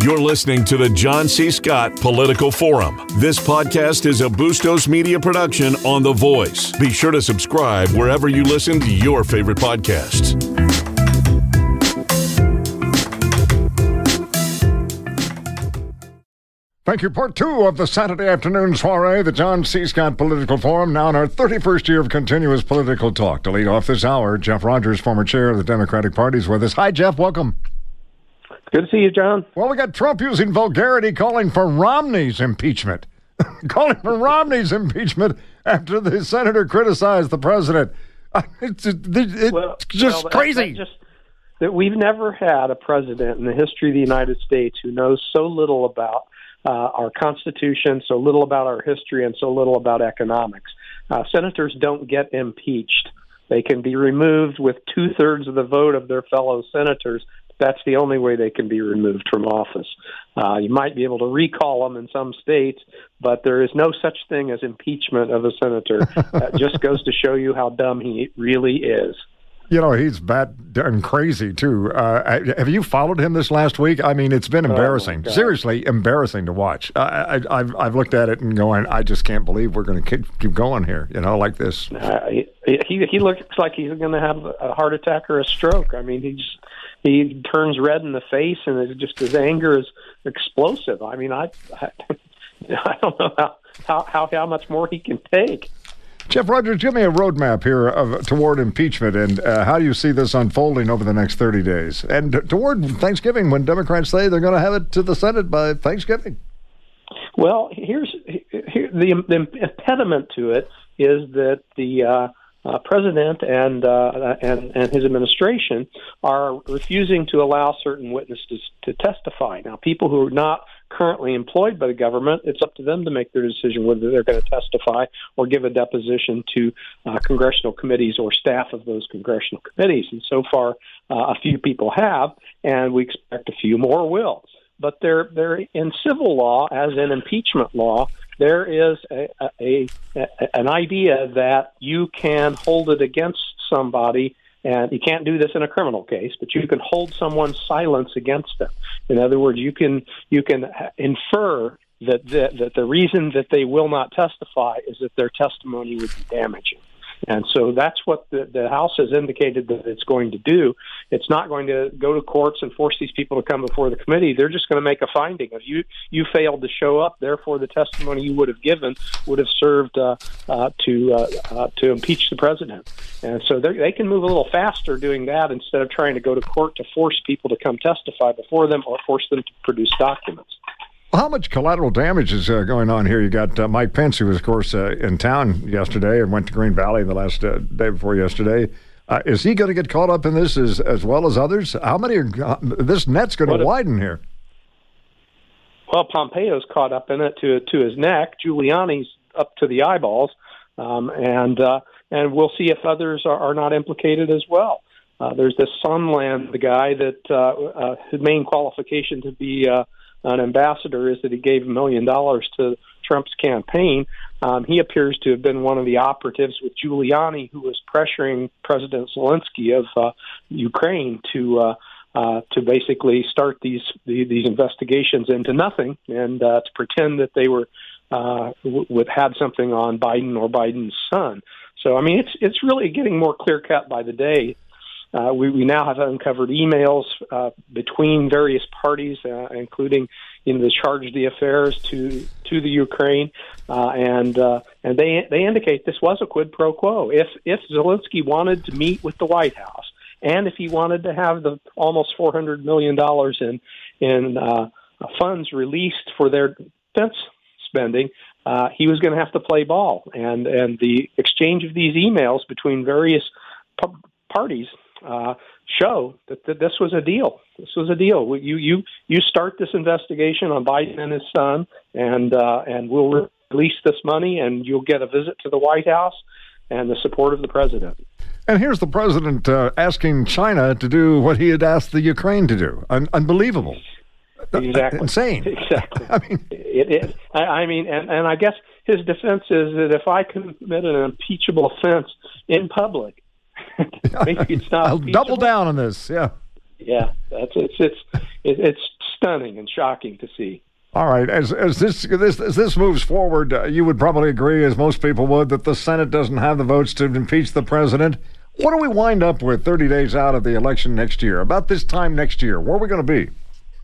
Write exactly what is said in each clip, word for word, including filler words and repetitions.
You're listening to the John C. Scott Political Forum. This podcast is a Bustos Media production on The Voice. Be sure to subscribe wherever you listen to your favorite podcasts. Thank you. Part two of the Saturday afternoon soiree, the John C. Scott Political Forum, now in our thirty-first year of continuous political talk. To lead off this hour, Jeff Rogers, former chair of the Democratic Party, is with us. Hi, Jeff. Welcome. Good to see you, John. Well, we got Trump using vulgarity, calling for Romney's impeachment. calling for Romney's impeachment after the senator criticized the president. It's, it's well, just well, crazy. That, that just, that we've never had a president in the history of the United States who knows so little about Uh, our Constitution, so little about our history, and so little about economics. Uh, senators don't get impeached. They can be removed with two-thirds of the vote of their fellow senators. That's the only way they can be removed from office. Uh, you might be able to recall them in some states, but there is no such thing as impeachment of a senator. That just goes to show you how dumb he really is. You know, he's bat darn crazy, too. Uh, have you followed him this last week? I mean, it's been embarrassing. Oh, Seriously, embarrassing to watch. I, I, I've, I've looked at it and going, I just can't believe we're going to keep, keep going here, you know, like this. Uh, he, he he looks like he's going to have a heart attack or a stroke. I mean, he just, he turns red in the face, and it just his anger is explosive. I mean, I I, I don't know how, how, how, how much more he can take. Jeff Rogers, give me a roadmap here of, toward impeachment, and uh, how do you see this unfolding over the next thirty days? And toward Thanksgiving, when Democrats say they're going to have it to the Senate by Thanksgiving. Well, here's here, the, the impediment to it is that the uh, uh, president and, uh, and and his administration are refusing to allow certain witnesses to testify. Now, people who are not currently employed by the government, it's up to them to make their decision whether they're going to testify or give a deposition to uh, congressional committees or staff of those congressional committees. And so far, uh, a few people have, and we expect a few more will. But they're, they're in civil law, as in impeachment law, there is a, a, a an idea that you can hold it against somebody. And you can't do this in a criminal case, but you can hold someone's silence against them. In other words, you can you can infer that the, that the reason that they will not testify is that their testimony would be damaging. And so that's what the, the House has indicated that it's going to do. It's not going to go to courts and force these people to come before the committee. They're just going to make a finding. If you, you failed to show up, therefore the testimony you would have given would have served uh, uh, to uh, uh, to impeach the president. And so they can move a little faster doing that instead of trying to go to court to force people to come testify before them or force them to produce documents. How much collateral damage is uh, going on here? You got uh, Mike Pence, who was, of course, uh, in town yesterday and went to Green Valley the last uh, day before yesterday. Uh, is he going to get caught up in this as, as well as others? How many are, uh, this net's going to widen here? Well, Pompeo's caught up in it to to his neck. Giuliani's up to the eyeballs, um, and uh, and we'll see if others are, are not implicated as well. Uh, there's this Sunland, the guy that uh, uh, his main qualification to be uh, an ambassador is that he gave a million dollars to Trump's campaign. Um, he appears to have been one of the operatives with Giuliani, who was pressuring President Zelensky of uh, Ukraine to uh, uh, to basically start these the, these investigations into nothing and uh, to pretend that they were uh, w- would had something on Biden or Biden's son. So I mean, it's it's really getting more clear cut by the day. Uh, we, we now have uncovered emails uh, between various parties, uh, including in the charge d'affaires to to the Ukraine, uh, and uh, and they they indicate this was a quid pro quo. If if Zelensky wanted to meet with the White House, and if he wanted to have the almost four hundred million dollars in in uh, funds released for their defense spending, uh, he was going to have to play ball. And and the exchange of these emails between various p- parties. Uh, show that, that this was a deal. This was a deal. You you you start this investigation on Biden and his son, and uh, and we'll re- release this money, and you'll get a visit to the White House and the support of the president. And here's the president uh, asking China to do what he had asked the Ukraine to do. Un- unbelievable. Exactly. Insane. Exactly. I mean, it is. I, I mean, and, and I guess his defense is that if I commit an impeachable offense in public, maybe it's not. I'll double down on this. Yeah. Yeah, that's it's it's it's stunning and shocking to see. All right, as as this this as this moves forward, uh, you would probably agree, as most people would, that the Senate doesn't have the votes to impeach the president. What do we wind up with thirty days out of the election next year? About this time next year, where are we going to be?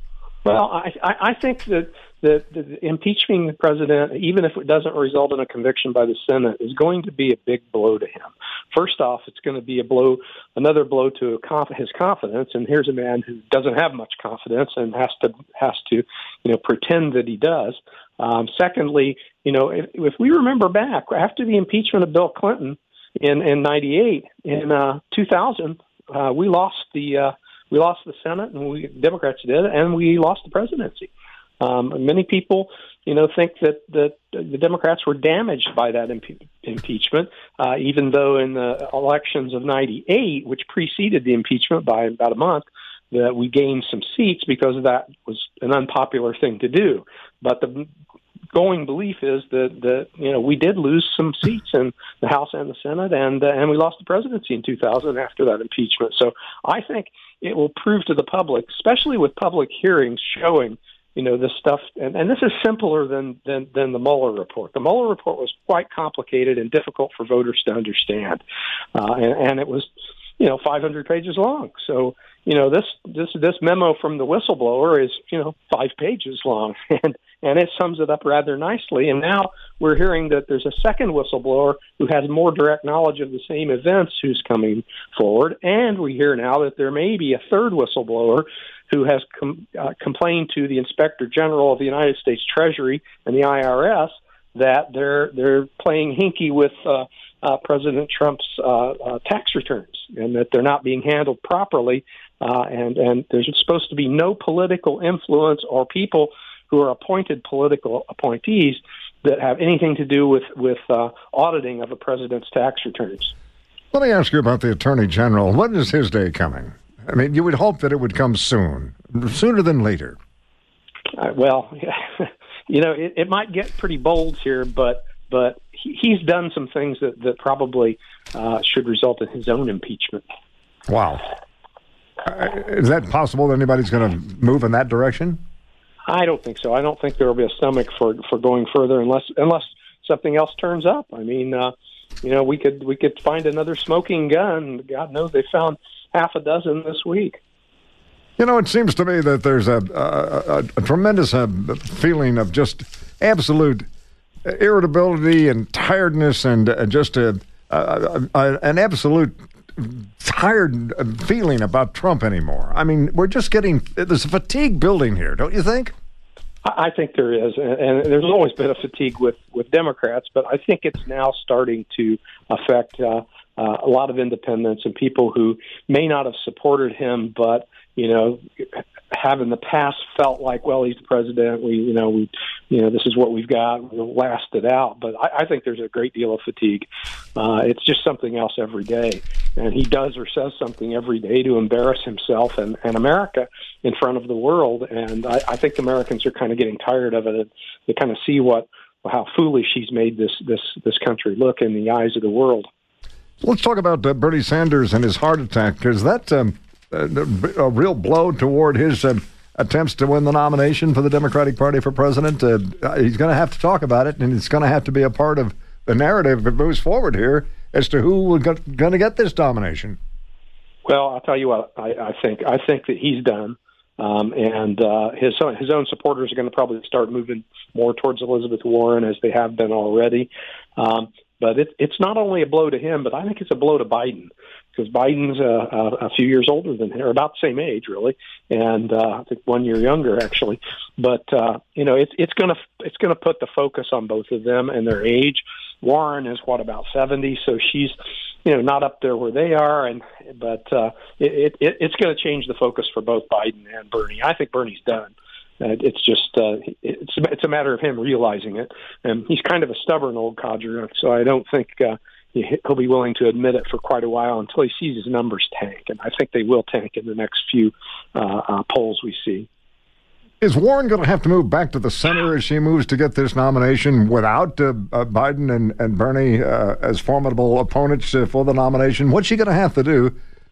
Well, I, I think that, that, that impeaching the president, even if it doesn't result in a conviction by the Senate, is going to be a big blow to him. First off, it's going to be a blow, another blow to his confidence. And here's a man who doesn't have much confidence and has to has to, you know, pretend that he does. Um, secondly, you know, if, if we remember back after the impeachment of Bill Clinton in in ninety-eight, in uh, two thousand, uh, we lost the. Uh, We lost the Senate, and we Democrats did, and we lost the presidency. Um, many people, you know, think that, that the Democrats were damaged by that impe- impeachment, uh, even though in the elections of ninety-eight, which preceded the impeachment by about a month, that we gained some seats because that was an unpopular thing to do. But the going belief is that, that you know we did lose some seats in the House and the Senate, and uh, and we lost the presidency in two thousand after that impeachment. So I think it will prove to the public, especially with public hearings showing, you know, this stuff, and, and this is simpler than, than than the Mueller report. The Mueller report was quite complicated and difficult for voters to understand, uh, and, and it was, you know, five hundred pages long. So, you know, this this this memo from the whistleblower is, you know, five pages long, and and it sums it up rather nicely. And now we're hearing that there's a second whistleblower who has more direct knowledge of the same events who's coming forward, and we hear now that there may be a third whistleblower who has com- uh, complained to the Inspector General of the United States Treasury and the I R S that they're they're playing hinky with uh, uh, President Trump's uh, uh, tax returns, and that they're not being handled properly, uh, and and there's supposed to be no political influence or people who are appointed political appointees that have anything to do with with uh, auditing of a president's tax returns. Let me ask you about the Attorney General. When is his day coming? I mean, you would hope that it would come soon, sooner than later. Uh, well, you know, it, it might get pretty bold here, but but he, he's done some things that, that probably uh, should result in his own impeachment. Wow. Uh, is that possible that anybody's going to move in that direction? I don't think so. I don't think there will be a stomach for, for going further unless unless something else turns up. I mean, uh, you know, we could we could find another smoking gun. God knows they found half a dozen this week. You know, it seems to me that there's a, a, a, a tremendous uh, feeling of just absolute irritability and tiredness and uh, just a, a, a, an absolute tired feeling about Trump anymore. I mean, we're just getting, there's a fatigue building here, don't you think? I think there is, and there's always been a fatigue with, with Democrats, but I think it's now starting to affect uh, uh, a lot of independents and people who may not have supported him, but, you know, have in the past felt like, well, he's the president, we, you know, we, you know, this is what we've got, we'll last it out. But I, I think there's a great deal of fatigue. Uh, it's just something else every day. And he does or says something every day to embarrass himself and, and America in front of the world. And I, I think Americans are kind of getting tired of it. And they kind of see what, how foolish he's made this, this, this country look in the eyes of the world. Let's talk about uh, Bernie Sanders and his heart attack, because that, um, a, a real blow toward his uh, attempts to win the nomination for the Democratic Party for president. Uh, he's going to have to talk about it, and it's going to have to be a part of the narrative that moves forward here as to who was going to get this nomination. Well, I'll tell you what I, I think. I think that he's done, um, and uh, his own, his own supporters are going to probably start moving more towards Elizabeth Warren as they have been already. Um, but it, it's not only a blow to him, but I think it's a blow to Biden, because Biden's uh, a, a few years older than him, or about the same age, really, and uh, I think one year younger, actually. But uh, you know, it's it's going to it's going to put the focus on both of them and their age. Warren is what, about seventy, so she's, you know, not up there where they are, and but uh, it, it it's going to change the focus for both Biden and Bernie. I think Bernie's done. Uh, it's just uh, it's it's a matter of him realizing it, and he's kind of a stubborn old codger, so I don't think uh, he'll be willing to admit it for quite a while until he sees his numbers tank, and I think they will tank in the next few uh, uh, polls we see. Is Warren going to have to move back to the center as she moves to get this nomination without uh, uh, Biden and, and Bernie uh, as formidable opponents uh, for the nomination? What's she going to have to do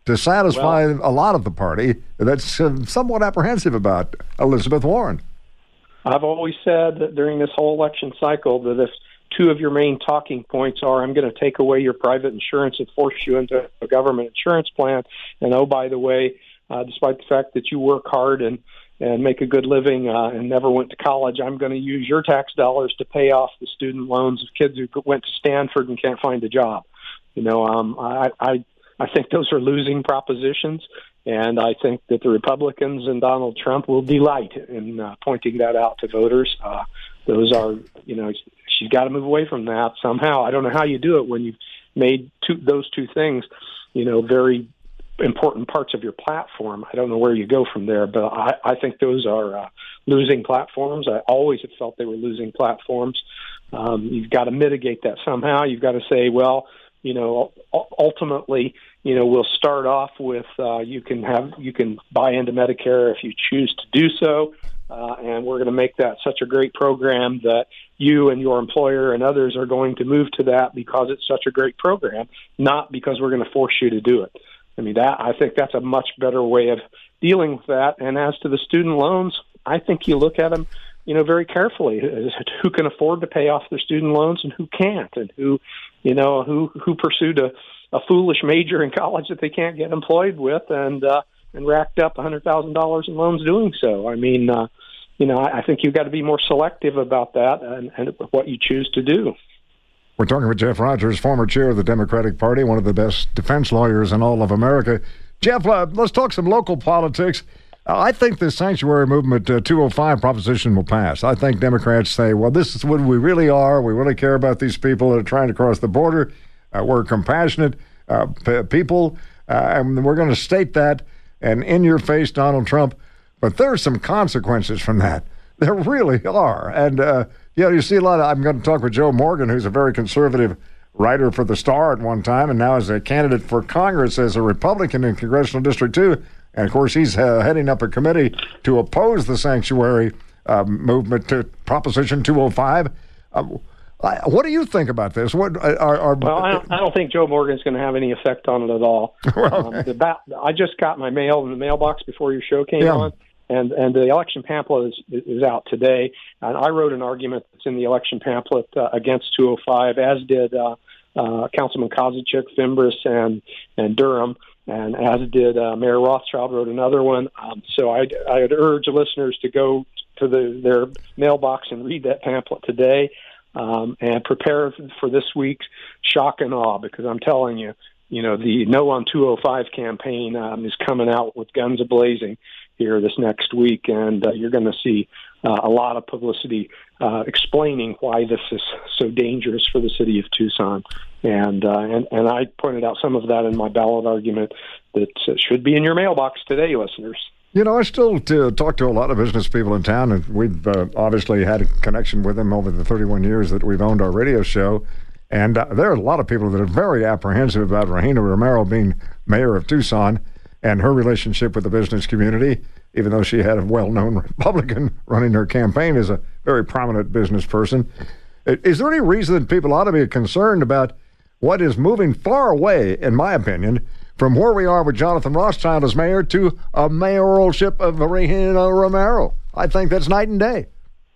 to satisfy well, a lot of the party that's uh, somewhat apprehensive about Elizabeth Warren. I've always said that during this whole election cycle that if two of your main talking points are, I'm going to take away your private insurance and force you into a government insurance plan, and oh, by the way, uh, despite the fact that you work hard and, and make a good living uh, and never went to college, I'm going to use your tax dollars to pay off the student loans of kids who went to Stanford and can't find a job. You know, um, I, I I think those are losing propositions, and I think that the Republicans and Donald Trump will delight in uh, pointing that out to voters. Uh, those are, you know, she's got to move away from that somehow. I don't know how you do it when you've made two, those two things, you know, very important parts of your platform. I don't know where you go from there, but I, I think those are uh, losing platforms. I always have felt they were losing platforms. Um, you've got to mitigate that somehow. You've got to say, well, you know, ultimately, you know, we'll start off with uh, you can have you can buy into Medicare if you choose to do so, uh, and we're going to make that such a great program that you and your employer and others are going to move to that because it's such a great program, not because we're going to force you to do it. I mean, that I think that's a much better way of dealing with that. And as to the student loans, I think you look at them, you know, very carefully. Who can afford to pay off their student loans and who can't, and who, you know, who who pursued a, a foolish major in college that they can't get employed with, and uh, and racked up one hundred thousand dollars in loans doing so. I mean, uh, you know, I, I think you've got to be more selective about that and, and what you choose to do. We're talking with Jeff Rogers, former chair of the Democratic Party, one of the best defense lawyers in all of America. Jeff, uh, let's talk some local politics. Uh, I think the sanctuary movement uh, two oh five proposition will pass. I think Democrats say, well, this is what we really are. We really care about these people that are trying to cross the border. Uh, we're compassionate uh, p- people, uh, and we're going to state that. And in your face, Donald Trump. But there are some consequences from that. There really are. And, uh, you know, you see a lot of, I'm going to talk with Joe Morgan, who's a very conservative writer for the Star at one time, and now is a candidate for Congress as a Republican in Congressional District two. And, of course, he's uh, heading up a committee to oppose the sanctuary uh, movement to Proposition two oh five. Uh, what do you think about this? What are, are Well, I don't, I don't think Joe Morgan's going to have any effect on it at all. Well, okay. um, the ba- I just got my mail in the mailbox before your show came yeah. on, and, and the election pamphlet is, is out today. And I wrote an argument that's in the election pamphlet uh, against two oh five, as did uh, uh, Councilman Kozaczek, Fimbres, and, and Durham. And as did uh, Mayor Rothschild wrote another one. Um, so I'd, I'd urge listeners to go to the, their mailbox and read that pamphlet today um, and prepare for this week's shock and awe, because I'm telling you, you know, the No on two oh five campaign um, is coming out with guns a-blazing here this next week, and uh, you're going to see uh, a lot of publicity uh, explaining why this is so dangerous for the city of Tucson. And, uh, and and I pointed out some of that in my ballot argument that uh, should be in your mailbox today, listeners. You know, I still to, talk to a lot of business people in town, and we've uh, obviously had a connection with them over the thirty-one years that we've owned our radio show. And uh, there are a lot of people that are very apprehensive about Regina Romero being mayor of Tucson and her relationship with the business community, even though she had a well-known Republican running her campaign as a very prominent business person. Is there any reason that people ought to be concerned about what is moving far away, in my opinion, from where we are with Jonathan Rothschild as mayor to a mayoralship of Regina Romero? I think that's night and day.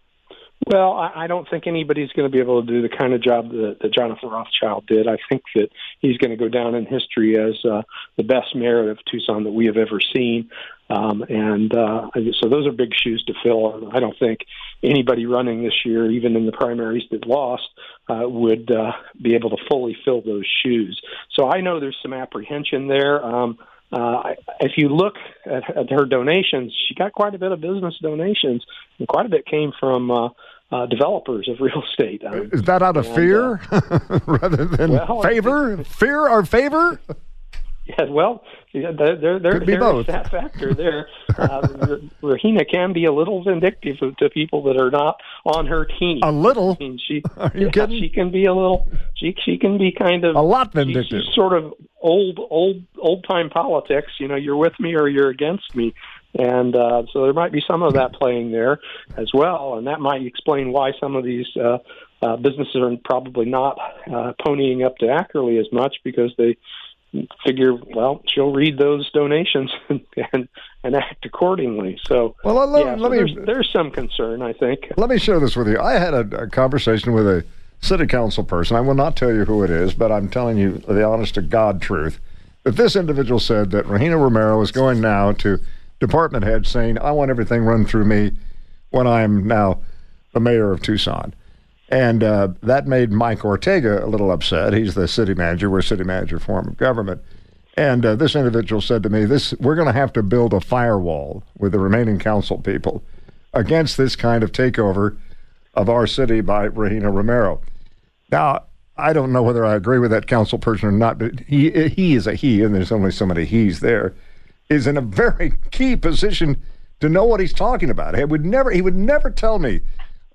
Well, I, I don't think anybody's going to be able to do the kind of job that, that Jonathan Rothschild did. I think that he's going to go down in history as uh, the best mayor of Tucson that we have ever seen. Um, and uh, so those are big shoes to fill. I don't think anybody running this year, even in the primaries that lost, uh, would uh, be able to fully fill those shoes. So I know there's some apprehension there. Um, uh, if you look at, at her donations, she got quite a bit of business donations, and quite a bit came from uh, uh, developers of real estate. Um, Is that out of and, fear uh, rather than well, favor? Fear or favor? Yeah, well, yeah, there, there, there, Could be there both. is that factor there. Uh, Regina can be a little vindictive to people that are not on her team. A little? I mean, she, are you yeah, kidding? She can be a little. She she can be kind of a lot vindictive. She, she's sort of old old old time politics. You know, you're with me or you're against me. And uh, so there might be some of that playing there as well, and that might explain why some of these uh, uh, businesses are probably not uh, ponying up to Ackerley as much, because they figure, well, she'll read those donations and and, and act accordingly. So, well, let, yeah, let so me, there's, there's some concern, I think. Let me share this with you. I had a, a conversation with a city council person. I will not tell you who it is, but I'm telling you the honest to God truth, that this individual said that Regina Romero is going now to department heads saying, I want everything run through me when I'm now the mayor of Tucson. And uh, that made Mike Ortega a little upset. He's the city manager. We're a city manager form of government. And uh, this individual said to me, "This we're going to have to build a firewall with the remaining council people against this kind of takeover of our city by Regina Romero." Now, I don't know whether I agree with that council person or not, but he he is a he, and there's only so many he's there, is in a very key position to know what he's talking about. He would never, he would never tell me,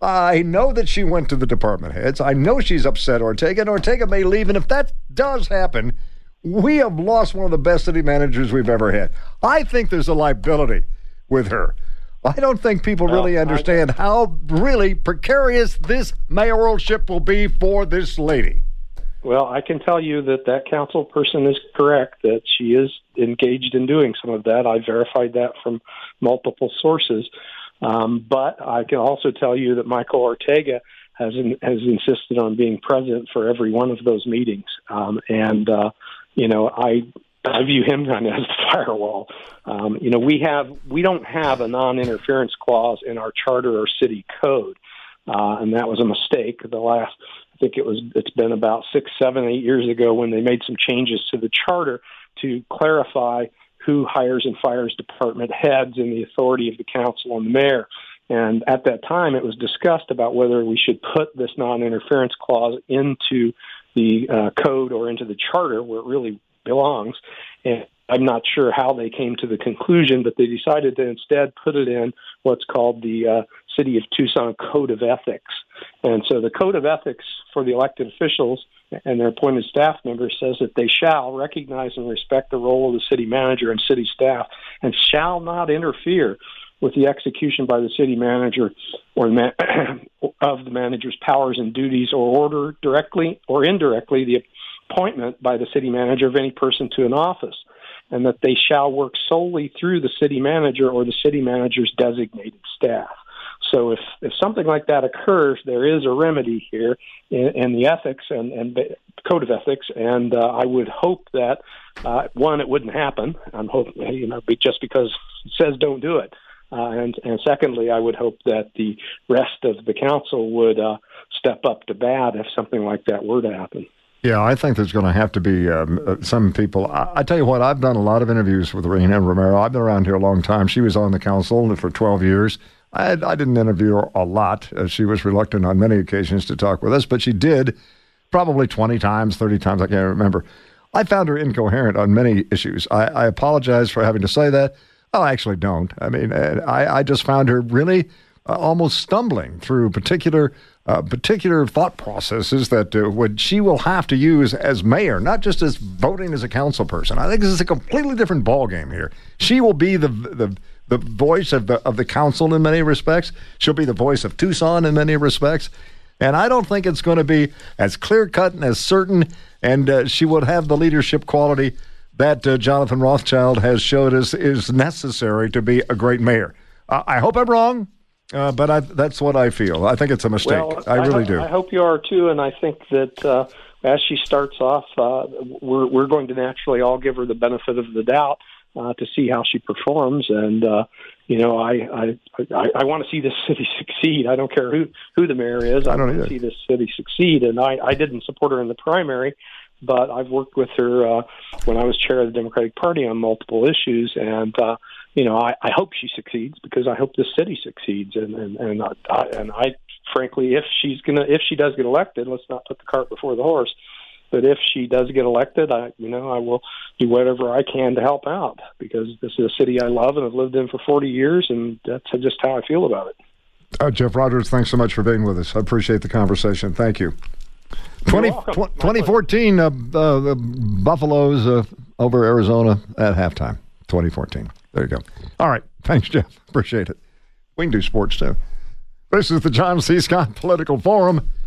I know that she went to the department heads. I know she's upset Ortega, and Ortega may leave. And if that does happen, we have lost one of the best city managers we've ever had. I think there's a liability with her. I don't think people really well, understand I, how really precarious this mayoralship will be for this lady. Well, I can tell you that that council person is correct, that she is engaged in doing some of that. I verified that from multiple sources. Um, but I can also tell you that Michael Ortega has in, has insisted on being present for every one of those meetings. Um, and, uh, you know, I I view him kind of as the firewall. Um, you know, we have we don't have a non-interference clause in our charter or city code, uh, and that was a mistake. The last, I think it was, it's been about six, seven, eight years ago when they made some changes to the charter to clarify who hires and fires department heads and the authority of the council and the mayor. And at that time, it was discussed about whether we should put this non-interference clause into the uh, code or into the charter where it really belongs. And I'm not sure how they came to the conclusion, but they decided to instead put it in what's called the uh, City of Tucson Code of Ethics. And so the Code of Ethics for the elected officials and their appointed staff members says that they shall recognize and respect the role of the city manager and city staff and shall not interfere with the execution by the city manager or the man- of the manager's powers and duties or order directly or indirectly the appointment by the city manager of any person to an office, and that they shall work solely through the city manager or the city manager's designated staff. So if, if something like that occurs, there is a remedy here in, in the ethics and, and code of ethics, and uh, I would hope that, uh, one, it wouldn't happen. I'm hoping, you know, just because it says don't do it. Uh, and, and secondly, I would hope that the rest of the council would uh, step up to bat if something like that were to happen. Yeah, I think there's going to have to be um, uh, some people. I, I tell you what, I've done a lot of interviews with Regina Romero. I've been around here a long time. She was on the council for twelve years. I, I didn't interview her a lot. Uh, she was reluctant on many occasions to talk with us, but she did probably twenty times, thirty times, I can't remember. I found her incoherent on many issues. I, I apologize for having to say that. Oh, I actually don't. I mean, I, I just found her really uh, almost stumbling through particular uh, particular thought processes that uh, would she will have to use as mayor, not just as voting as a council person. I think this is a completely different ballgame here. She will be the the the voice of the of the council in many respects. She'll be the voice of Tucson in many respects. And I don't think it's going to be as clear-cut and as certain, and uh, she would have the leadership quality that uh, Jonathan Rothschild has showed us is necessary to be a great mayor. Uh, I hope I'm wrong, uh, but I, that's what I feel. I think it's a mistake. Well, I really I, do. I hope you are, too, and I think that uh, as she starts off, uh, we're, we're going to naturally all give her the benefit of the doubt uh, to see how she performs. And, uh, you know, I I, I, I want to see this city succeed. I don't care who, who the mayor is. I, I want to see this city succeed. And I, I didn't support her in the primary, but I've worked with her uh, when I was chair of the Democratic Party on multiple issues. And, uh, you know, I, I hope she succeeds because I hope the city succeeds. And, and, and, I, and I, frankly, if she's going to, if she does get elected, let's not put the cart before the horse. But if she does get elected, I, you know, I will do whatever I can to help out because this is a city I love and have lived in for forty years, and that's just how I feel about it. Uh, Jeff Rogers, thanks so much for being with us. I appreciate the conversation. Thank you. twenty, tw- twenty fourteen, uh, uh, the Buffaloes uh, over Arizona at halftime. twenty fourteen. There you go. All right. Thanks, Jeff. Appreciate it. We can do sports, too. This is the John C. Scott Political Forum.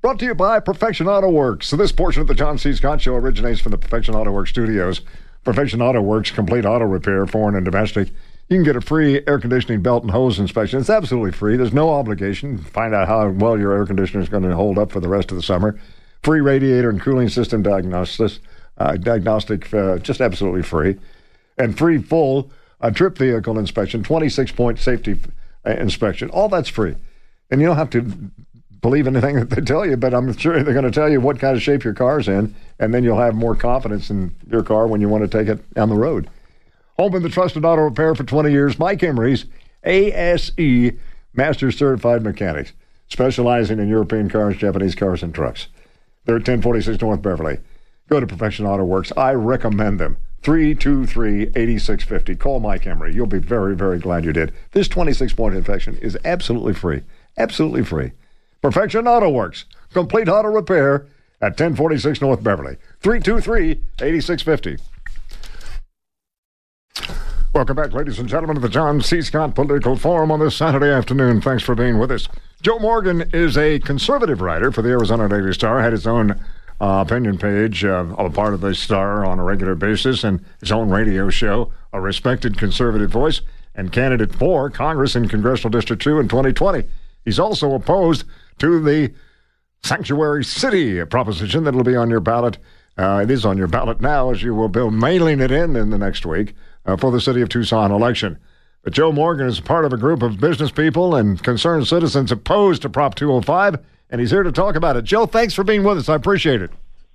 Brought to you by Perfection Auto Works. So this portion of the John C. Scott Show originates from the Perfection Auto Works studios. Perfection Auto Works, complete auto repair, foreign and domestic. You can get a free air conditioning belt and hose inspection. It's absolutely free. There's no obligation. Find out how well your air conditioner is going to hold up for the rest of the summer. Free radiator and cooling system diagnosis, uh, diagnostic, uh, just absolutely free. And free full uh, trip vehicle inspection, twenty-six point safety uh, inspection. All that's free. And you don't have to believe anything that they tell you, but I'm sure they're going to tell you what kind of shape your car's in, and then you'll have more confidence in your car when you want to take it down the road. Home in the trusted auto repair for twenty years, Mike Emery's A S E Master Certified Mechanics, specializing in European cars, Japanese cars, and trucks. They're at ten forty-six North Beverly. Go to Perfection Auto Works. I recommend them. three two three, eight six five zero. Call Mike Emery. You'll be very, very glad you did. This twenty-six point inspection is absolutely free. Absolutely free. Perfection Auto Works. Complete auto repair at ten forty-six North Beverly. three two three, eight six five zero. Welcome back, ladies and gentlemen, to the John C. Scott Political Forum on this Saturday afternoon. Thanks for being with us. Joe Morgan is a conservative writer for the Arizona Daily Star, had his own uh, opinion page, uh, a part of the Star on a regular basis, and his own radio show, a respected conservative voice, and candidate for Congress in Congressional District two in twenty twenty. He's also opposed to the sanctuary city proposition that will be on your ballot. Uh, it is on your ballot now, as you will be mailing it in in the next week. Uh, for the City of Tucson election. But Joe Morgan is part of a group of business people and concerned citizens opposed to Prop two oh five, and he's here to talk about it. Joe, thanks for being with us. I appreciate it.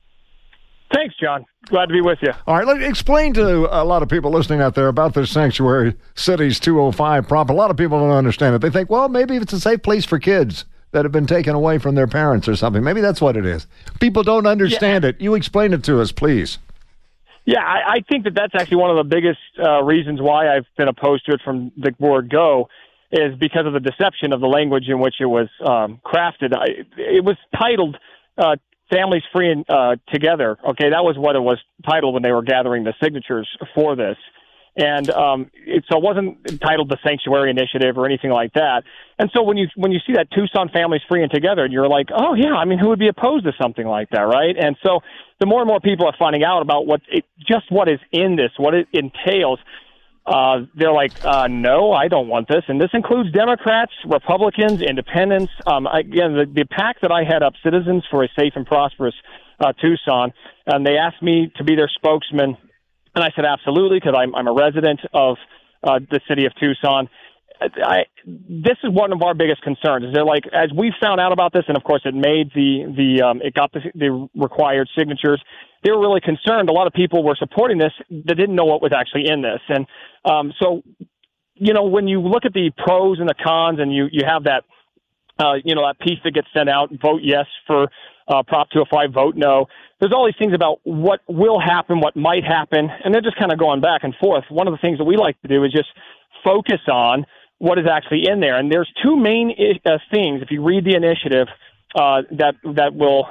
Thanks, John. Glad to be with you. All right, let me explain to a lot of people listening out there about this Sanctuary Cities two oh five prop. A lot of people don't understand it. They think, well, maybe it's a safe place for kids that have been taken away from their parents or something. Maybe that's what it is. People don't understand yeah. it. You explain it to us, please. Yeah, I, I think that that's actually one of the biggest uh, reasons why I've been opposed to it from the word go, is because of the deception of the language in which it was um, crafted. I, it was titled uh, Families Free and uh, Together. Okay, that was what it was titled when they were gathering the signatures for this. And um, it, so it wasn't titled the Sanctuary Initiative or anything like that. And so when you when you see that Tucson Families Free and Together, you're like, oh, yeah, I mean, who would be opposed to something like that, right? And so the more and more people are finding out about what it, just what is in this, what it entails, uh, they're like, uh, no, I don't want this. And this includes Democrats, Republicans, Independents. Um, again, the, the PAC that I head up, Citizens for a Safe and Prosperous uh, Tucson, and they asked me to be their spokesman. And I said, absolutely, because I'm, I'm a resident of uh, the city of Tucson. I, this is one of our biggest concerns. Is they're like, as we found out about this, and of course it made the the um, it got the, the required signatures. They were really concerned. A lot of people were supporting this that didn't know what was actually in this, and um, so you know when you look at the pros and the cons, and you you have that uh, you know that piece that gets sent out, vote yes for uh, Prop two oh five, vote no. There's all these things about what will happen, what might happen, and they're just kind of going back and forth. One of the things that we like to do is just focus on what is actually in there. And there's two main uh, things, if you read the initiative, uh, that that will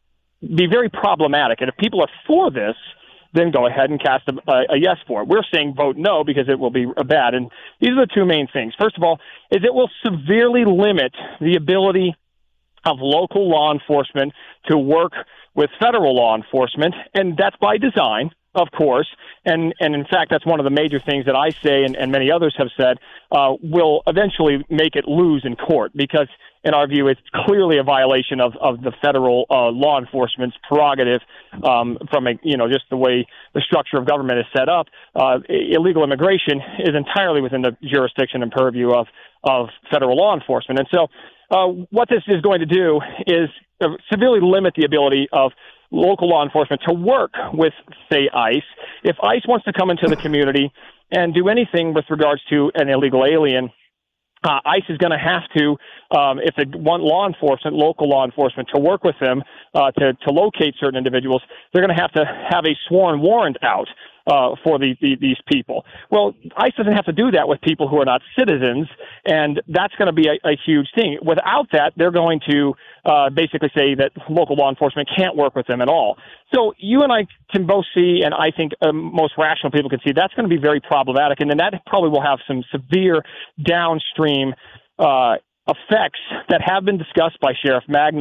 be very problematic. And if people are for this, then go ahead and cast a, a yes for it. We're saying vote no because it will be bad. And these are the two main things. First of all, is it will severely limit the ability of local law enforcement to work with federal law enforcement, and that's by design, of course. And, and in fact, that's one of the major things that I say, and, and many others have said, uh, will eventually make it lose in court, because in our view, it's clearly a violation of, of the federal uh, law enforcement's prerogative um, from a, you know, just the way the structure of government is set up. Uh, illegal immigration is entirely within the jurisdiction and purview of, of federal law enforcement. And so uh, what this is going to do is severely limit the ability of local law enforcement to work with, say, ICE. If ICE wants to come into the community and do anything with regards to an illegal alien, uh, ICE is going to have to, um, if they want law enforcement, local law enforcement, to work with them uh, to, to locate certain individuals, they're going to have to have a sworn warrant out uh, for the, the, these people. Well, ICE doesn't have to do that with people who are not citizens, and that's going to be a, a huge thing. Without that, they're going to uh, basically say that local law enforcement can't work with them at all. So you and I can both see, and I think um, most rational people can see, that's going to be very problematic, and then that probably will have some severe downstream uh, effects that have been discussed by Sheriff Magnus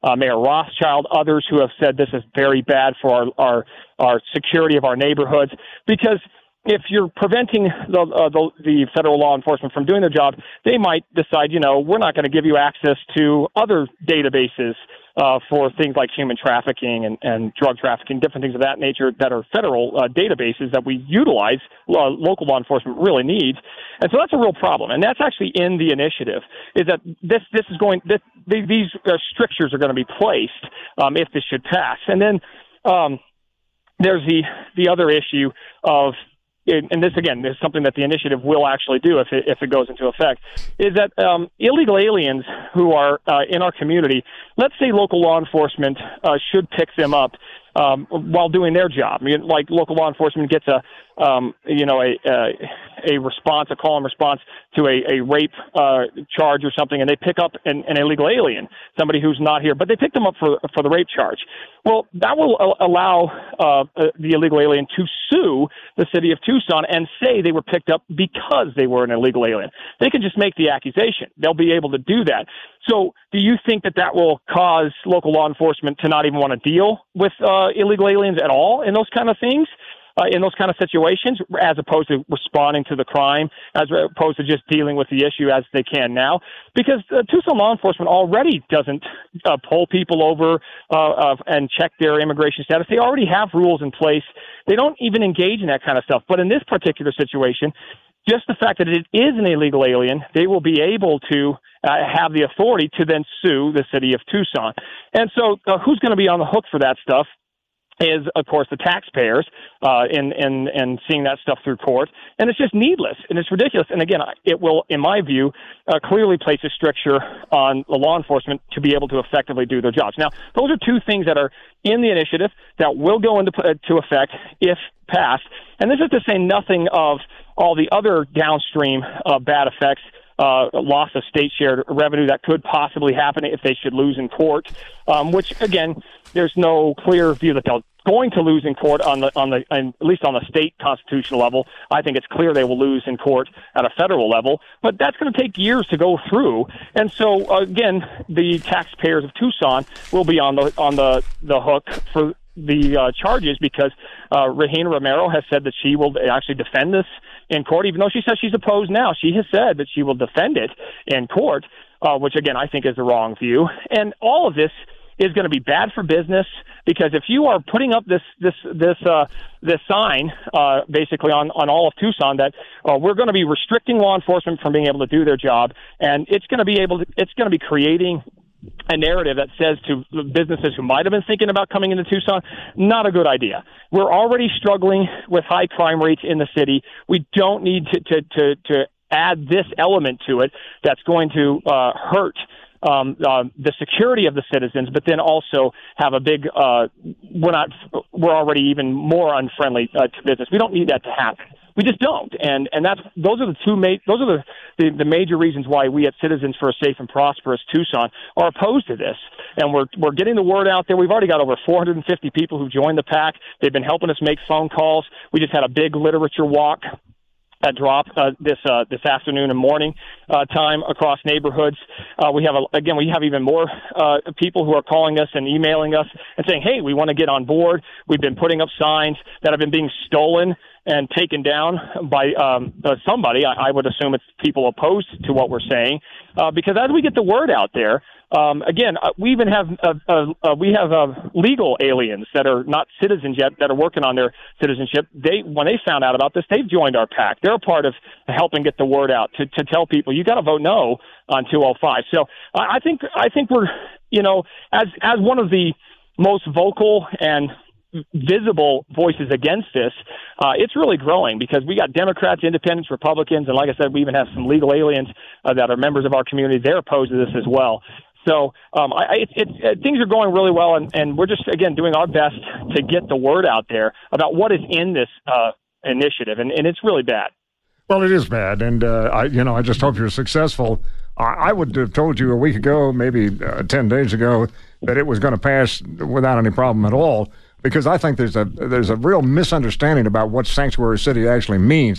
uh, Mayor Rothschild, others who have said this is very bad for our, our, our security of our neighborhoods, because if you're preventing the, uh, the the federal law enforcement from doing their job, they might decide, you know, we're not going to give you access to other databases uh, for things like human trafficking and, and drug trafficking, different things of that nature that are federal uh, databases that we utilize, uh, local law enforcement really needs. And so that's a real problem. And that's actually in the initiative, is that this this is going, this, these uh, strictures are going to be placed um, if this should pass. And then um, there's the, the other issue of, and this, again, is something that the initiative will actually do if it, if it goes into effect, is that um, illegal aliens who are uh, in our community, let's say local law enforcement uh, should pick them up um, while doing their job. I mean, like local law enforcement gets a, um, you know, a, a a response, a call and response to a, a rape uh, charge or something, and they pick up an, an illegal alien, somebody who's not here, but they pick them up for for the rape charge. Well, that will allow uh, the illegal alien to sue the city of Tucson and say they were picked up because they were an illegal alien. They can just make the accusation. They'll be able to do that. So do you think that that will cause local law enforcement to not even want to deal with uh, illegal aliens at all in those kind of things? Uh, in those kind of situations, as opposed to responding to the crime, as opposed to just dealing with the issue as they can now? Because uh, Tucson law enforcement already doesn't uh, pull people over uh, uh, and check their immigration status. They already have rules in place. They don't even engage in that kind of stuff. But in this particular situation, just the fact that it is an illegal alien, they will be able to uh, have the authority to then sue the city of Tucson. And so uh, who's going to be on the hook for that stuff is, of course, the taxpayers uh, in, in, in seeing that stuff through court. And it's just needless, and it's ridiculous. And again, it will, in my view, uh, clearly place a stricture on the law enforcement to be able to effectively do their jobs. Now, those are two things that are in the initiative that will go into uh, to effect if passed. And this is to say nothing of all the other downstream uh, bad effects, Uh, loss of state shared revenue that could possibly happen if they should lose in court, um, which, again, there's no clear view that they're going to lose in court on the on the at least on the state constitutional level. I think it's clear they will lose in court at a federal level, but that's going to take years to go through. And so, uh, again, the taxpayers of Tucson will be on the on the, the hook for the uh, charges because uh, Regina Romero has said that she will actually defend this in court, even though she says she's opposed now. She has said that she will defend it in court, uh, which, again, I think is the wrong view. And all of this is going to be bad for business because if you are putting up this this this uh, this sign, uh, basically on, on all of Tucson, that uh, we're going to be restricting law enforcement from being able to do their job, and it's going to be able to, it's going to be creating a narrative that says to businesses who might have been thinking about coming into Tucson, not a good idea. We're already struggling with high crime rates in the city. We don't need to to to, to add this element to it that's going to uh, hurt um, uh, the security of the citizens, but then also have a big. Uh, we're not. We're already even more unfriendly uh, to business. We don't need that to happen. We just don't, and and that's those are the two ma- those are the, the the major reasons why we at Citizens for a Safe and Prosperous Tucson are opposed to this. And we're we're getting the word out there. We've already got over four hundred fifty people who joined the PAC. They've been helping us make phone calls. We just had a big literature walk that drop uh, this uh, this afternoon and morning uh, time across neighborhoods. Uh, we have a, again we have even more uh, people who are calling us and emailing us and saying, "Hey, we want to get on board." We've been putting up signs that have been being stolen and taken down by um, uh, somebody. I, I would assume it's people opposed to what we're saying, uh, because as we get the word out there, um, again, uh, we even have uh, uh, uh, we have uh, legal aliens that are not citizens yet that are working on their citizenship. They when they found out about this, they've joined our PAC. They're a part of helping get the word out to, to tell people you got to vote no on two oh five. So I, I think I think we're you know as as one of the most vocal and visible voices against this, uh, it's really growing because we got Democrats, Independents, Republicans, and like I said, we even have some legal aliens uh, that are members of our community. They're opposed to this as well. So um, I, it, it, it, things are going really well, and, and we're just, again, doing our best to get the word out there about what is in this uh, initiative, and, and it's really bad. Well, it is bad, and uh, I, you know, I just hope you're successful. I, I would have told you a week ago, maybe uh, ten days ago, that it was going to pass without any problem at all. Because I think there's a there's a real misunderstanding about what sanctuary city actually means.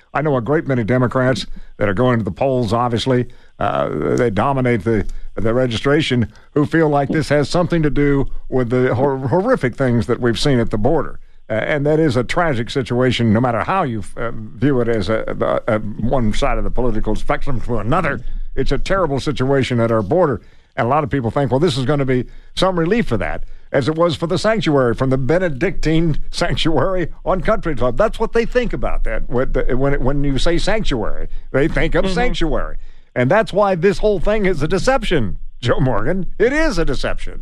I know a great many Democrats that are going to the polls, obviously. Uh, they dominate the, the registration, who feel like this has something to do with the hor- horrific things that we've seen at the border. Uh, and that is a tragic situation, no matter how you uh, view it as a, a, a one side of the political spectrum to another. It's a terrible situation at our border. And a lot of people think, well, this is going to be some relief for that, as it was for the sanctuary, from the Benedictine sanctuary on Country Club. That's what they think about that. When, when, when you say sanctuary, they think of mm-hmm. sanctuary. And that's why this whole thing is a deception, Joe Morgan. It is a deception.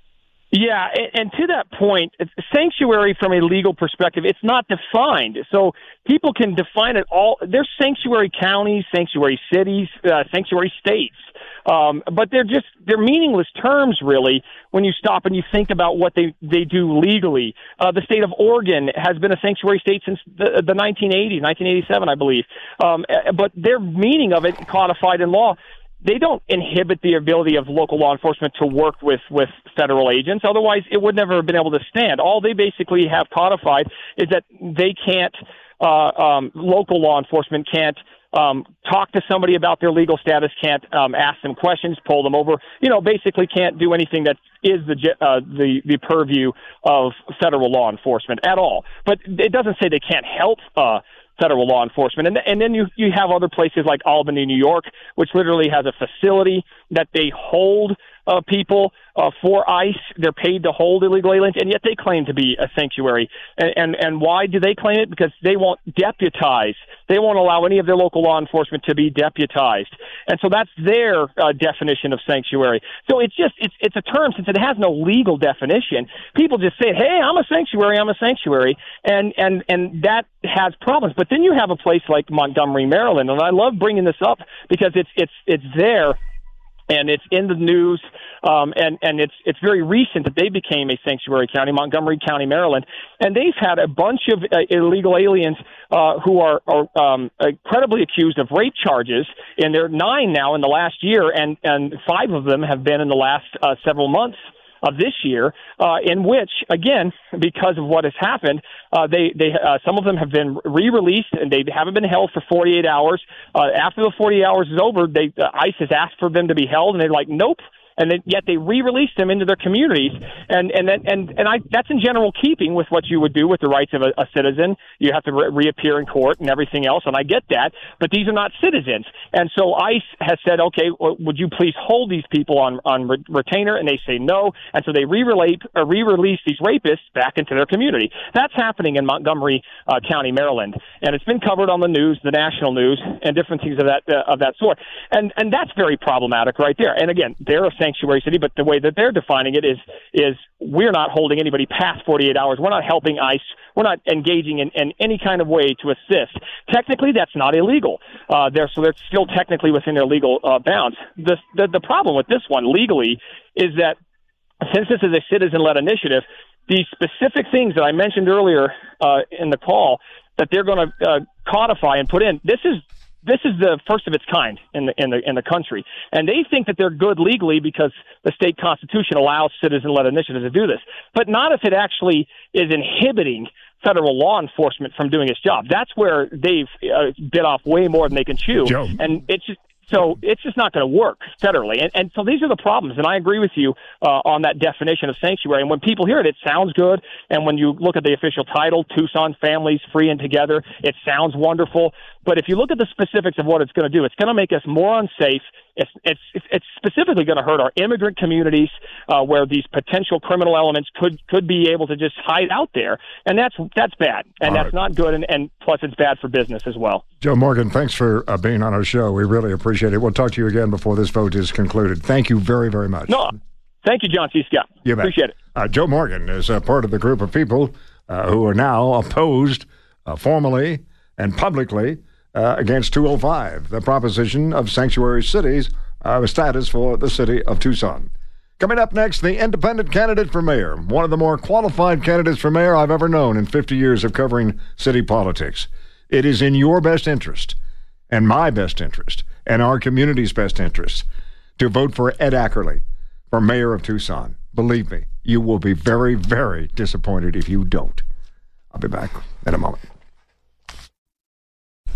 Yeah, and, and to that point, sanctuary from a legal perspective, it's not defined. So people can define it all. There's sanctuary counties, sanctuary cities, uh, sanctuary states. Um, but they're just, they're meaningless terms, really, when you stop and you think about what they, they do legally. Uh, the state of Oregon has been a sanctuary state since the, the nineteen eighties, nineteen eighty-seven, I believe. Um, but their meaning of it codified in law, they don't inhibit the ability of local law enforcement to work with, with federal agents. Otherwise, it would never have been able to stand. All they basically have codified is that they can't, uh, um, local law enforcement can't Um, talk to somebody about their legal status, can't um, ask them questions, pull them over, you know, basically can't do anything that is the uh, the the purview of federal law enforcement at all. But it doesn't say they can't help uh, federal law enforcement. And, and then you, you have other places like Albany, New York, which literally has a facility that they hold uh, people uh, for ICE. They're paid to hold illegal aliens, and yet they claim to be a sanctuary. And, and, and why do they claim it? Because they won't deputize. They won't allow any of their local law enforcement to be deputized. And so that's their uh, definition of sanctuary. So it's just, it's, it's a term, since it has no legal definition, people just say, hey, I'm a sanctuary, I'm a sanctuary. And, and, and that has problems. But then you have a place like Montgomery, Maryland, and I love bringing this up because it's, it's, it's there. And it's in the news, um, and, and it's it's very recent that they became a sanctuary county, Montgomery County, Maryland. And they've had a bunch of uh, illegal aliens uh, who are, are um, credibly accused of rape charges, and there are nine now in the last year, and, and five of them have been in the last uh, several months of this year, uh, in which, again, because of what has happened, uh, they, they, uh, some of them have been re-released, and they haven't been held for forty-eight hours. Uh, after the forty-eight hours is over, they, uh, ICE has asked for them to be held, and they're like, nope. And then, yet they re-release them into their communities, and and and and I that's in general keeping with what you would do with the rights of a, a citizen. You have to re- reappear in court and everything else, and I get that. But these are not citizens, and so ICE has said, okay, well, would you please hold these people on on re- retainer? And they say no, and so they re-relate or re-release these rapists back into their community. That's happening in Montgomery uh, County, Maryland, and it's been covered on the news, the national news, and different things of that uh, of that sort. And and that's very problematic right there. And again, they're a sanctuary city, but the way that they're defining it is is we're not holding anybody past forty-eight hours. We're not helping ICE. We're not engaging in, in any kind of way to assist. Technically, that's not illegal. Uh, they're, so they're still technically within their legal uh, bounds. The, the the problem with this one legally is that since this is a citizen-led initiative, these specific things that I mentioned earlier uh, in the call that they're going to uh, codify and put in, this is This is the first of its kind in the in the in the country, and they think that they're good legally because the state constitution allows citizen-led initiatives to do this, but not if it actually is inhibiting federal law enforcement from doing its job. That's where they've uh, bit off way more than they can chew, Joe. and it's just. So it's just not going to work federally. And, and so these are the problems. And I agree with you uh, on that definition of sanctuary. And when people hear it, it sounds good. And when you look at the official title, Tucson Families Free and Together, it sounds wonderful. But if you look at the specifics of what it's going to do, it's going to make us more unsafe. It's, it's, it's specifically going to hurt our immigrant communities uh, where these potential criminal elements could, could be able to just hide out there. And that's that's bad. And All that's right. not good. And, and plus, it's bad for business as well. Joe Morgan, thanks for uh, being on our show. We really appreciate it. We'll talk to you again before this vote is concluded. Thank you very, very much. No, thank you, John C. Scott. You bet. Appreciate it. Uh, Joe Morgan is a part of the group of people uh, who are now opposed uh, formally and publicly uh, against two oh five, the proposition of sanctuary cities uh, status for the city of Tucson. Coming up next, the independent candidate for mayor, one of the more qualified candidates for mayor I've ever known in fifty years of covering city politics. It is in your best interest and my best interest and our community's best interest to vote for Ed Ackerley for mayor of Tucson. Believe me, you will be very, very disappointed if you don't. I'll be back in a moment.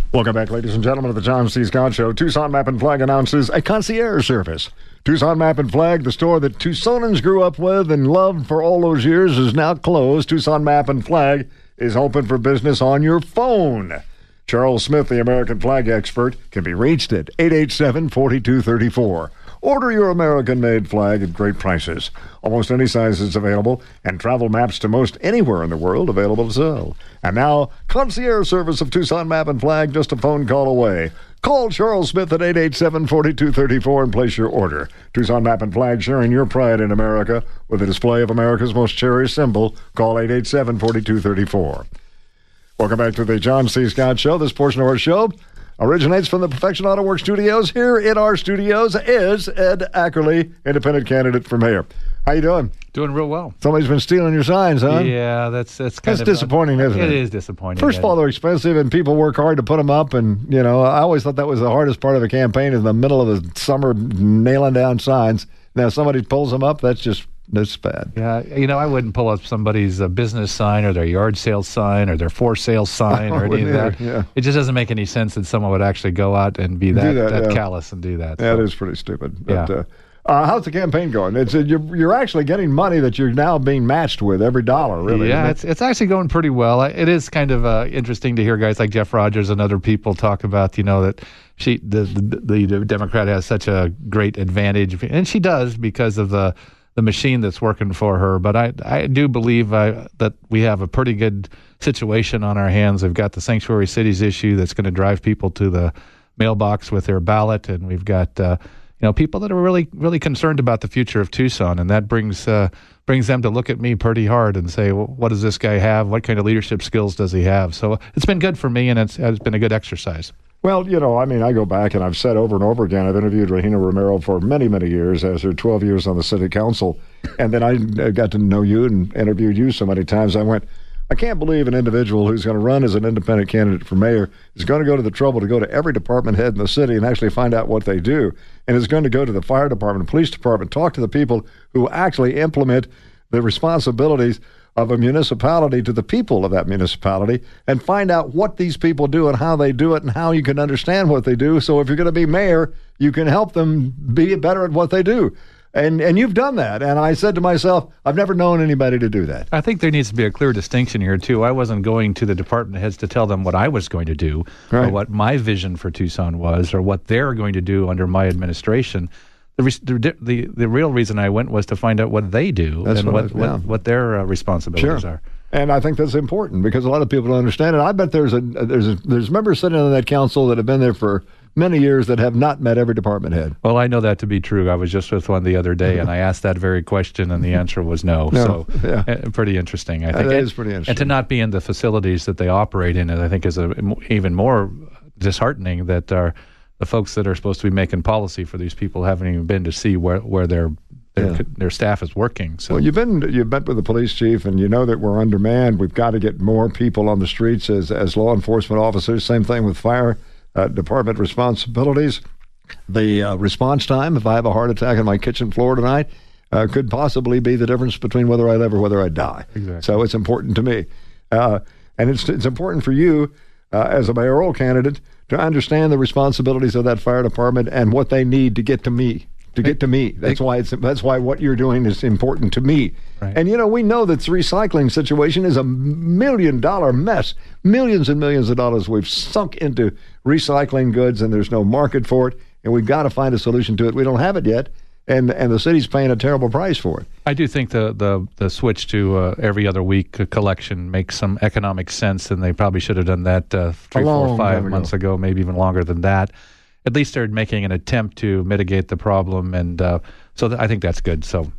Welcome back, ladies and gentlemen, to the John C. Scott Show. Tucson Map and Flag announces a concierge service. Tucson Map and Flag, the store that Tucsonans grew up with and loved for all those years, is now closed. Tucson Map and Flag is open for business on your phone. Charles Smith, the American flag expert, can be reached at eight eight seven, four two three four. Order your American-made flag at great prices. Almost any size is available, and travel maps to most anywhere in the world available to sell. And now, concierge service of Tucson Map and Flag, just a phone call away. Call Charles Smith at eight eight seven, four two three four and place your order. Tucson Map and Flag, sharing your pride in America with a display of America's most cherished symbol. Call eight eight seven, four two three four. Welcome back to the John C. Scott Show. This portion of our show originates from the Perfection Auto Works studios. Here in our studios is Ed Ackerley, independent candidate for mayor. How you doing? Doing real well. Somebody's been stealing your signs, huh? Yeah, that's that's kind that's of disappointing, uh, isn't it? It is disappointing. First of all, they're expensive, and people work hard to put them up. And you know, I always thought that was the hardest part of a campaign, in the middle of the summer, nailing down signs. Now, if somebody pulls them up, that's just that's bad. Yeah, you know, I wouldn't pull up somebody's uh, business sign or their yard sale sign or their for sale sign or any of that. Yeah. It just doesn't make any sense that someone would actually go out and be that, that, that yeah. callous and do that. Yeah, so. it is pretty stupid. But, Yeah. uh, uh, how's the campaign going? It's uh, you're, you're actually getting money that you're now being matched with every dollar, really. Yeah, isn't it's it's actually going pretty well. It is kind of uh, interesting to hear guys like Jeff Rogers and other people talk about, you know, that she the the, the Democrat has such a great advantage, and she does because of the the machine that's working for her. But I I do believe uh, that we have a pretty good situation on our hands. We've got the Sanctuary Cities issue that's going to drive people to the mailbox with their ballot, and we've got uh, you know people that are really really concerned about the future of Tucson, and that brings uh, brings them to look at me pretty hard and say, well, what does this guy have? What kind of leadership skills does he have? So it's been good for me, and it's, it's been a good exercise. Well, you know, I mean, I go back and I've said over and over again, I've interviewed Regina Romero for many, many years, as her twelve years on the city council. And then I got to know you and interviewed you so many times. I went, I can't believe an individual who's going to run as an independent candidate for mayor is going to go to the trouble to go to every department head in the city and actually find out what they do. And is going to go to the fire department, police department, talk to the people who actually implement the responsibilities of a municipality to the people of that municipality, and find out what these people do and how they do it and how you can understand what they do. So if you're going to be mayor, you can help them be better at what they do. And and you've done that. And I said to myself, I've never known anybody to do that. I think there needs to be a clear distinction here, too. I wasn't going to the department heads to tell them what I was going to do, right, or what my vision for Tucson was, or what they're going to do under my administration. The, the the real reason I went was to find out what they do. That's and what what, I- yeah. what, what their uh, responsibilities Sure. are. And I think that's important because a lot of people don't understand it. I bet there's a there's a, there's members sitting on that council that have been there for many years that have not met every department head. Well, I know that to be true. I was just with one the other day, and I asked that very question, and the answer was no. No, so, yeah. uh, pretty interesting, I That think. is And- pretty And to interesting. not be in the facilities that they operate in, I think, is a, even more disheartening that our, the folks that are supposed to be making policy for these people haven't even been to see where, where their their, Yeah. their staff is working. So. Well, you've been you've met with the police chief, and you know that we're undermanned. We've got to get more people on the streets as as law enforcement officers. Same thing with fire uh, department responsibilities. The uh, response time, if I have a heart attack on my kitchen floor tonight, uh, could possibly be the difference between whether I live or whether I die. Exactly. So it's important to me, uh, and it's it's important for you uh, as a mayoral candidate to understand the responsibilities of that fire department and what they need to get to me. To get to me. That's why it's that's why what you're doing is important to me. Right. And you know, we know that the recycling situation is a million dollar mess. Millions and millions of dollars we've sunk into recycling goods, and there's no market for it. And we've got to find a solution to it. We don't have it yet, and and the city's paying a terrible price for it. I do think the the, the switch to uh, every other week uh, collection makes some economic sense, and they probably should have done that uh, three, A long four, five time months ago. ago, maybe even longer than that. At least they're making an attempt to mitigate the problem, and uh, so th- I think that's good. So,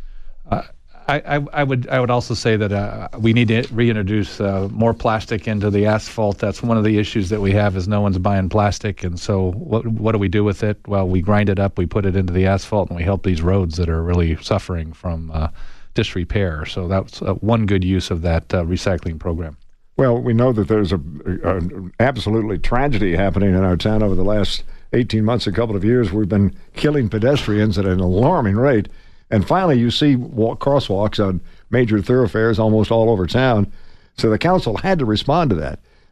uh, I, I, I would I would also say that uh, we need to reintroduce uh, more plastic into the asphalt. That's one of the issues that we have is no one's buying plastic, and so what what do we do with it? Well, we grind it up, we put it into the asphalt, and we help these roads that are really suffering from uh, disrepair. So that's uh, one good use of that uh, recycling program. Well, we know that there's a, a absolutely tragedy happening in our town over the last eighteen months, a couple of years. We've been killing pedestrians at an alarming rate. And finally, you see walk, crosswalks on major thoroughfares almost all over town. So the council had to respond to that.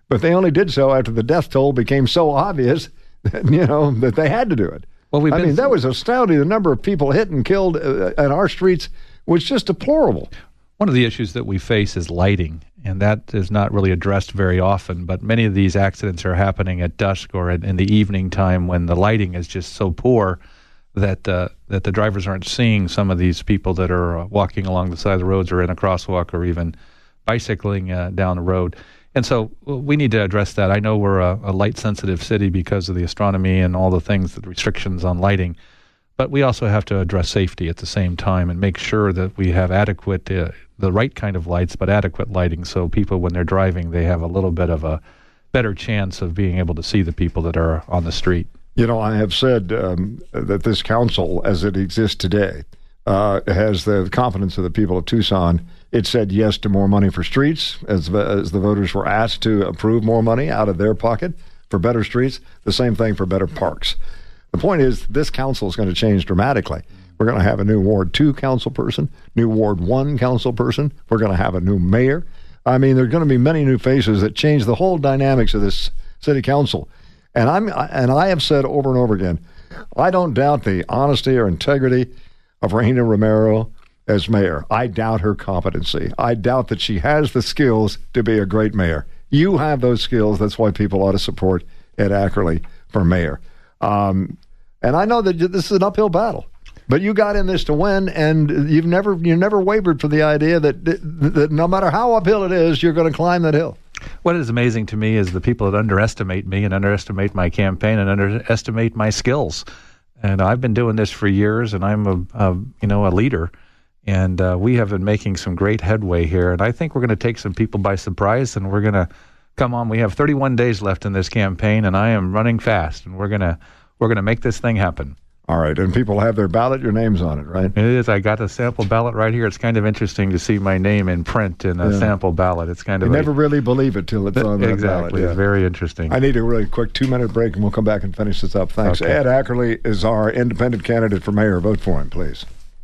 but they only did so after the death toll became so obvious that, you know, that they had to do it. Well, we've I been mean, that was astounding. The number of people hit and killed uh, in our streets was just deplorable. One of the issues that we face is lighting, and that is not really addressed very often, but many of these accidents are happening at dusk or in the evening time when the lighting is just so poor that uh, that the drivers aren't seeing some of these people that are uh, walking along the side of the roads or in a crosswalk or even bicycling uh, down the road. And so we need to address that. I know we're a, a light-sensitive city because of the astronomy and all the things, the restrictions on lighting, but we also have to address safety at the same time and make sure that we have adequate, uh, the right kind of lights, but adequate lighting so people, when they're driving, they have a little bit of a better chance of being able to see the people that are on the street. You know, I have said um, that this council, as it exists today, uh, has the confidence of the people of Tucson. It said yes to more money for streets, as, as the voters were asked to approve more money out of their pocket for better streets. The same thing for better parks. The point is, this council is going to change dramatically. We're going to have a new Ward two council person, new Ward one council person. We're going to have a new mayor. I mean, there are going to be many new faces that change the whole dynamics of this city council. And I'm and I have said over and over again, I don't doubt the honesty or integrity of Regina Romero as mayor. I doubt her competency. I doubt that she has the skills to be a great mayor. You have those skills. That's why people ought to support Ed Ackerley for mayor. Um, and I know that this is an uphill battle, but you got in this to win, and you've never you never wavered for the idea that, that no matter how uphill it is, you're going to climb that hill. What is amazing to me is the people that underestimate me and underestimate my campaign and underestimate my skills. And I've been doing this for years, and I'm a, a you know a leader, and uh, we have been making some great headway here. And I think we're going to take some people by surprise, and we're going to come on. We have thirty-one days left in this campaign, and I am running fast, and we're gonna we're gonna make this thing happen. All right, and people have their ballot, your name's on it, right? It is. I got a sample ballot right here. It's kind of interesting to see my name in print in a yeah. sample ballot. It's kind of you a, never really believe it till it's on that exactly. ballot. Exactly. Yeah. It's very interesting. I need a really quick two-minute break, and we'll come back and finish this up. Thanks. Okay. Ed Ackerley is our independent candidate for mayor. Vote for him, please.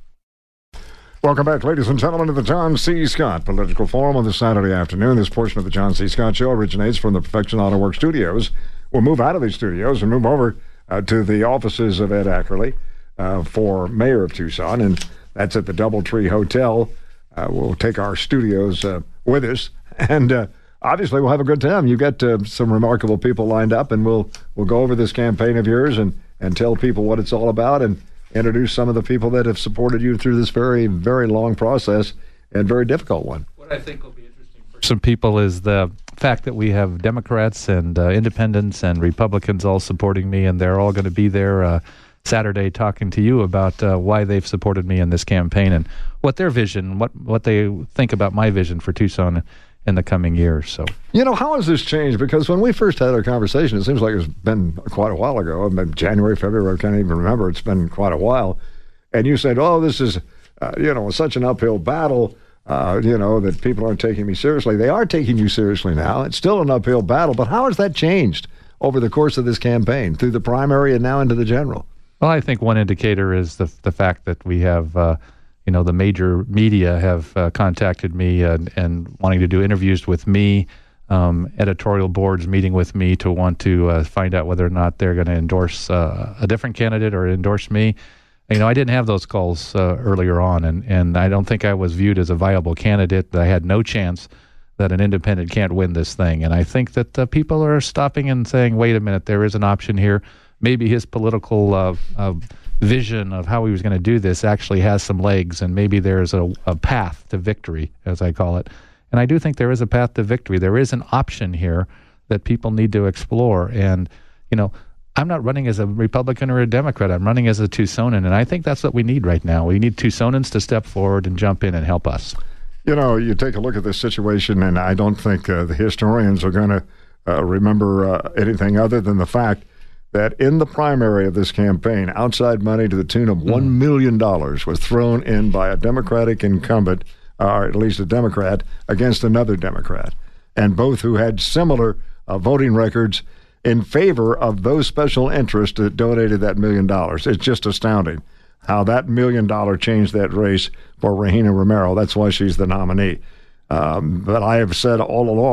Welcome back, ladies and gentlemen, to the John C. Scott Political Forum on this Saturday afternoon. This portion of the John C. Scott Show originates from the Perfection Auto Works studios. We'll move out of these studios and move over uh, to the offices of Ed Ackerley uh, for mayor of Tucson, and that's at the Doubletree Hotel. Uh, we'll take our studios uh, with us, and uh, obviously we'll have a good time. You've got uh, some remarkable people lined up, and we'll we'll go over this campaign of yours and, and tell people what it's all about and introduce some of the people that have supported you through this very, very long process and very difficult one. What I think will be interesting for some people is the fact that we have Democrats and uh, independents and Republicans all supporting me, and they're all going to be there uh, Saturday talking to you about uh, why they've supported me in this campaign and what their vision, what what they think about my vision for Tucson in the coming years. So, you know, how has this changed? Because when we first had our conversation, it seems like it's been quite a while ago. I mean, January, February, I can't even remember. It's been quite a while. And you said, oh, this is, uh, you know, such an uphill battle, uh, you know, that people aren't taking me seriously. They are taking you seriously now. It's still an uphill battle. But how has that changed over the course of this campaign, through the primary and now into the general? Well, I think one indicator is the the fact that we have uh, you know, the major media have uh, contacted me and, and wanting to do interviews with me, um, editorial boards meeting with me to want to uh, find out whether or not they're going to endorse uh, a different candidate or endorse me. You know, I didn't have those calls uh, earlier on, and, and I don't think I was viewed as a viable candidate, that I had no chance that an independent can't win this thing. And I think that uh, people are stopping and saying, wait a minute, there is an option here. Maybe his political uh, uh, vision of how he was going to do this actually has some legs, and maybe there's a, a path to victory, as I call it. And I do think there is a path to victory. There is an option here that people need to explore. And, you know, I'm not running as a Republican or a Democrat. I'm running as a Tucsonan, and I think that's what we need right now. We need Tucsonans to step forward and jump in and help us. You know, you take a look at this situation, and I don't think uh, the historians are going to uh, remember uh, anything other than the fact that in the primary of this campaign, outside money to the tune of one million dollars was thrown in by a Democratic incumbent, or at least a Democrat, against another Democrat, and both who had similar uh, voting records in favor of those special interests that donated that million dollars. It's just astounding how that million dollar changed that race for Regina Romero. That's why she's the nominee. Um, but I have said all along,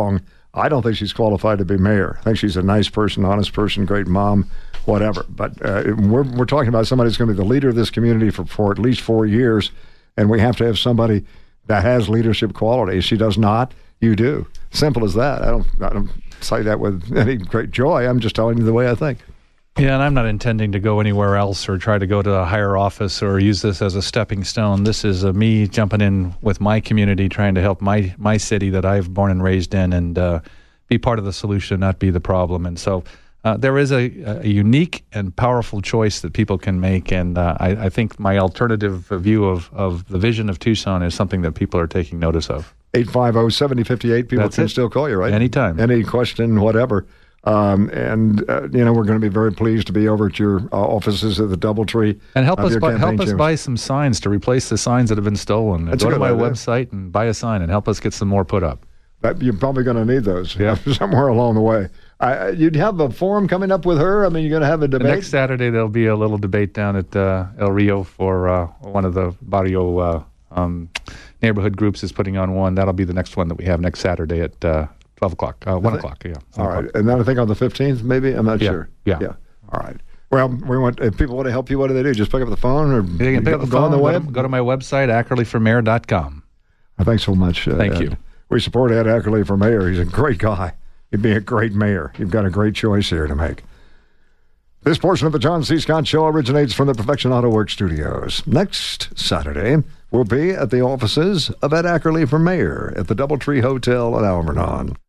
I don't think she's qualified to be mayor. I think she's a nice person, honest person, great mom, whatever. But uh, we're we're talking about somebody who's going to be the leader of this community for, for at least four years, and we have to have somebody that has leadership qualities. She does not. You do. Simple as that. I don't. I don't say that with any great joy. I'm just telling you the way I think. Yeah, and I'm not intending to go anywhere else or try to go to a higher office or use this as a stepping stone. This is uh, me jumping in with my community, trying to help my, my city that I've born and raised in, and uh, be part of the solution, not be the problem. And so uh, there is a, a unique and powerful choice that people can make, and uh, I, I think my alternative view of, of the vision of Tucson is something that people are taking notice of. eight five zero, seven zero five eight. People That's can it. still call you, right? Anytime. Any question, whatever. Um, and, uh, you know, we're going to be very pleased to be over at your uh, offices at the Doubletree. And help of us your buy, campaign help us chambers. buy some signs to replace the signs that have been stolen. That's a Go to good my idea. website and buy a sign and help us get some more put up. That, you're probably going to need those Yeah. somewhere along the way. I, you'd have a forum coming up with her? I mean, you're going to have a The debate? next Saturday, there'll be a little debate down at uh, El Rio for uh, one of the barrio uh, um, neighborhood groups is putting on one. That'll be the next one that we have next Saturday at uh, twelve o'clock, uh, one o'clock, yeah. All right. And then I think on the fifteenth, maybe? I'm not Yeah. sure. Yeah. Yeah. All right. Well, we want if people want to help you, what do they do? Just pick up the phone or They can pick up the go phone, on the go web? to, go to my website, ackerley for mayor dot com. Thanks so much. Uh, Thank Ed. you. We support Ed Ackerley for mayor. He's a great guy. He'd be a great mayor. You've got a great choice here to make. This portion of the John C. Scott Show originates from the Perfection Auto Works studios. Next Saturday, we'll be at the offices of Ed Ackerley for mayor at the Doubletree Hotel in Alvernon.